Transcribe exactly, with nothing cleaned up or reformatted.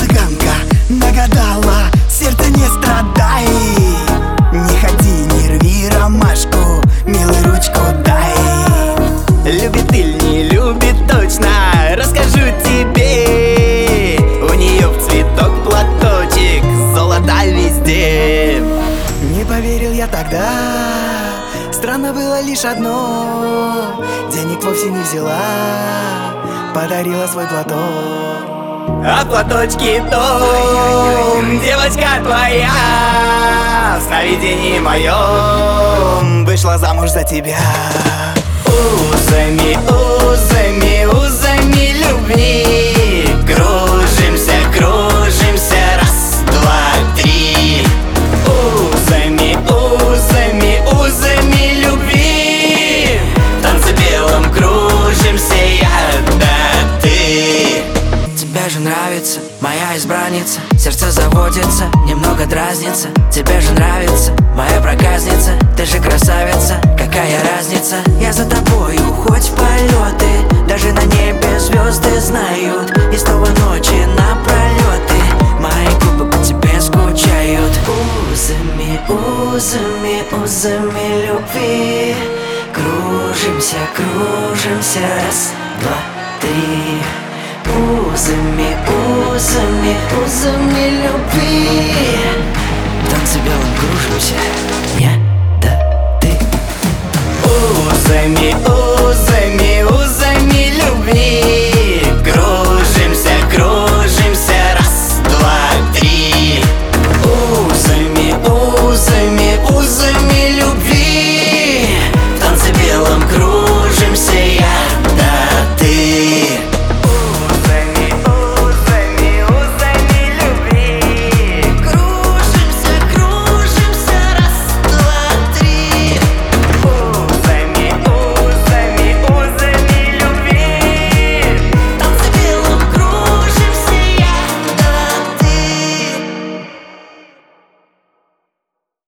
Цыганка нагадала, сердце не страдай. Не ходи, не рви ромашку, милый, ручку дай. Любит или не любит точно, расскажу тебе. У нее в цветок платочек, золото везде. Не поверил я тогда, странно было лишь одно: денег вовсе не взяла, подарила свой платок. А в платочке том девочка твоя в сновидении моем вышла замуж за тебя. Узами, узами, узами любви кружимся, кружимся, раз, два, три. Узами, узами, узами любви в танце белом кружимся я да ты. Тебе же нравится моя избранница, сердце заводится, немного дразнится. Тебе же нравится моя проказница, ты же красавица, какая разница? Я за тобою, хоть в полеты, даже на небе звезды знают. И снова ночи напролеты, мои губы по тебе скучают. Узами, узами, узами любви кружимся, кружимся, раз, два, три. Узами, узами, узами любви в танце белом кружимся, yeah.